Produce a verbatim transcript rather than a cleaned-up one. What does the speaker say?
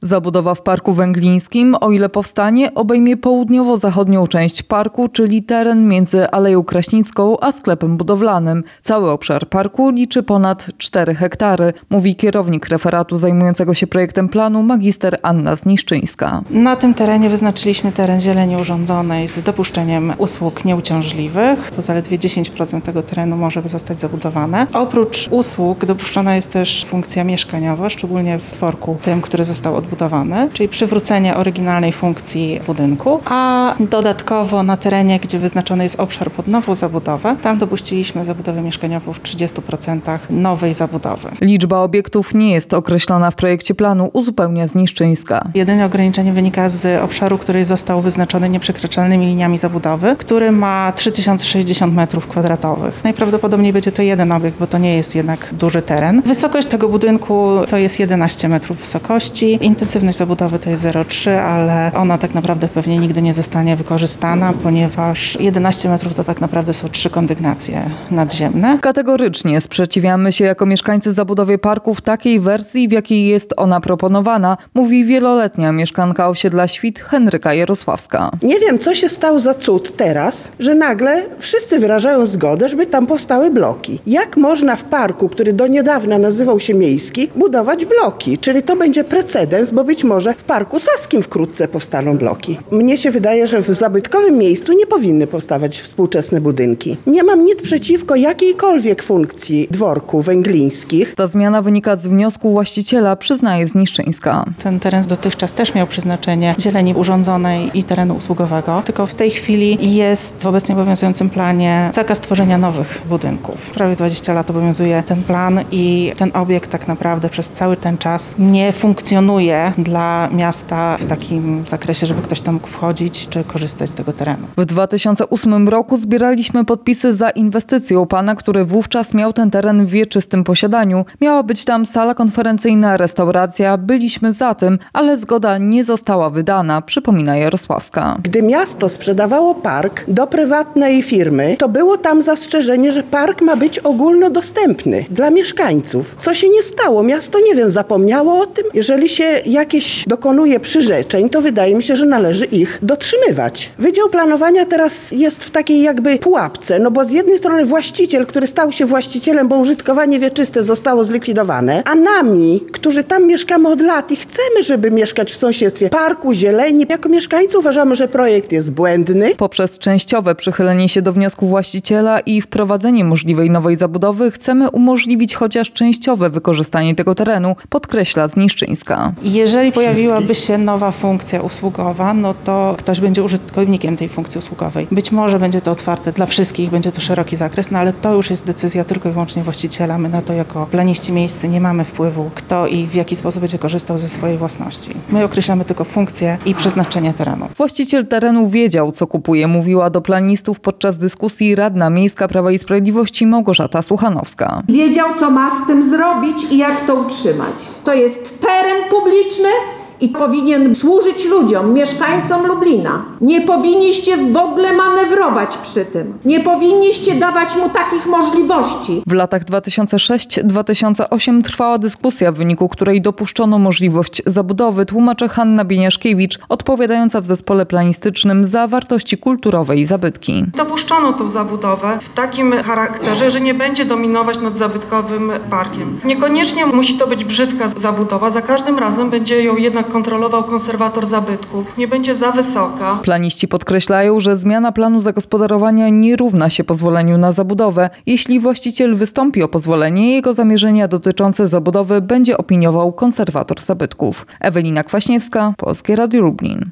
Zabudowa w Parku Węglińskim, o ile powstanie, obejmie południowo-zachodnią część parku, czyli teren między Aleją Kraśnicką a sklepem budowlanym. Cały obszar parku liczy ponad cztery hektary, mówi kierownik referatu zajmującego się projektem planu magister Anna Zniszczyńska. Na tym terenie wyznaczyliśmy teren zieleni urządzonej z dopuszczeniem usług nieuciążliwych, bo zaledwie dziesięć procent tego terenu może zostać zabudowane. Oprócz usług dopuszczona jest też funkcja mieszkaniowa, szczególnie w dworku tym, który został odbudowany. Budowany, czyli przywrócenie oryginalnej funkcji budynku, a dodatkowo na terenie, gdzie wyznaczony jest obszar pod nową zabudowę, tam dopuściliśmy zabudowę mieszkaniową w trzydziestu procentach nowej zabudowy. Liczba obiektów nie jest określona w projekcie planu, uzupełnia Zniszczyńska. Jedyne ograniczenie wynika z obszaru, który został wyznaczony nieprzekraczalnymi liniami zabudowy, który ma trzy tysiące sześćdziesiąt metrów kwadratowych. Najprawdopodobniej będzie to jeden obiekt, bo to nie jest jednak duży teren. Wysokość tego budynku to jest jedenaście metrów wysokości. Intensywność zabudowy to jest zero przecinek trzy, ale ona tak naprawdę pewnie nigdy nie zostanie wykorzystana, ponieważ jedenaście metrów to tak naprawdę są trzy kondygnacje nadziemne. Kategorycznie sprzeciwiamy się jako mieszkańcy zabudowie parku w takiej wersji, w jakiej jest ona proponowana, mówi wieloletnia mieszkanka osiedla Świt Henryka Jarosławska. Nie wiem, co się stało za cud teraz, że nagle wszyscy wyrażają zgodę, żeby tam powstały bloki. Jak można w parku, który do niedawna nazywał się miejski, budować bloki? Czyli to będzie precedens, bo być może w Parku Saskim wkrótce powstaną bloki. Mnie się wydaje, że w zabytkowym miejscu nie powinny powstawać współczesne budynki. Nie mam nic przeciwko jakiejkolwiek funkcji dworku węglińskich. Ta zmiana wynika z wniosku właściciela, przyznaje Zniszczyńska. Ten teren dotychczas też miał przeznaczenie zieleni urządzonej i terenu usługowego, tylko w tej chwili jest w obecnie obowiązującym planie zakaz tworzenia nowych budynków. Prawie dwadzieścia lat obowiązuje ten plan i ten obiekt tak naprawdę przez cały ten czas nie funkcjonuje dla miasta w takim zakresie, żeby ktoś tam mógł wchodzić czy korzystać z tego terenu. W dwa tysiące ósmym roku zbieraliśmy podpisy za inwestycją pana, który wówczas miał ten teren w wieczystym posiadaniu. Miała być tam sala konferencyjna, restauracja. Byliśmy za tym, ale zgoda nie została wydana, przypomina Jarosławska. Gdy miasto sprzedawało park do prywatnej firmy, to było tam zastrzeżenie, że park ma być ogólnodostępny dla mieszkańców. Co się nie stało? Miasto, nie wiem, zapomniało o tym? Jeżeli się jakieś dokonuje przyrzeczeń, to wydaje mi się, że należy ich dotrzymywać. Wydział Planowania teraz jest w takiej jakby pułapce, no bo z jednej strony właściciel, który stał się właścicielem, bo użytkowanie wieczyste zostało zlikwidowane, a nami, którzy tam mieszkamy od lat i chcemy, żeby mieszkać w sąsiedztwie parku, zieleni, jako mieszkańcy uważamy, że projekt jest błędny. Poprzez częściowe przychylenie się do wniosku właściciela i wprowadzenie możliwej nowej zabudowy chcemy umożliwić chociaż częściowe wykorzystanie tego terenu, podkreśla Zniszczyńska. Jeżeli pojawiłaby się nowa funkcja usługowa, no to ktoś będzie użytkownikiem tej funkcji usługowej. Być może będzie to otwarte dla wszystkich, będzie to szeroki zakres, no ale to już jest decyzja tylko i wyłącznie właściciela. My na to jako planiści miejscy nie mamy wpływu, kto i w jaki sposób będzie korzystał ze swojej własności. My określamy tylko funkcję i przeznaczenie terenu. Właściciel terenu wiedział, co kupuje, mówiła do planistów podczas dyskusji radna miejska Prawa i Sprawiedliwości Małgorzata Słuchanowska. Wiedział, co ma z tym zrobić i jak to utrzymać. To jest teren publiczny i powinien służyć ludziom, mieszkańcom Lublina. Nie powinniście w ogóle manewrować przy tym. Nie powinniście dawać mu takich możliwości. W latach dwa tysiące szóstym do dwa tysiące ósmego trwała dyskusja, w wyniku której dopuszczono możliwość zabudowy, tłumaczy Hanna Bieniaszkiewicz, odpowiadająca w zespole planistycznym za wartości kulturowe i zabytki. Dopuszczono tą zabudowę w takim charakterze, że nie będzie dominować nad zabytkowym parkiem. Niekoniecznie musi to być brzydka zabudowa, za każdym razem będzie ją jednak kontrolował konserwator zabytków. Nie będzie za wysoka. Planiści podkreślają, że zmiana planu zagospodarowania nie równa się pozwoleniu na zabudowę. Jeśli właściciel wystąpi o pozwolenie, jego zamierzenia dotyczące zabudowy będzie opiniował konserwator zabytków. Ewelina Kwaśniewska, Polskie Radio Lublin.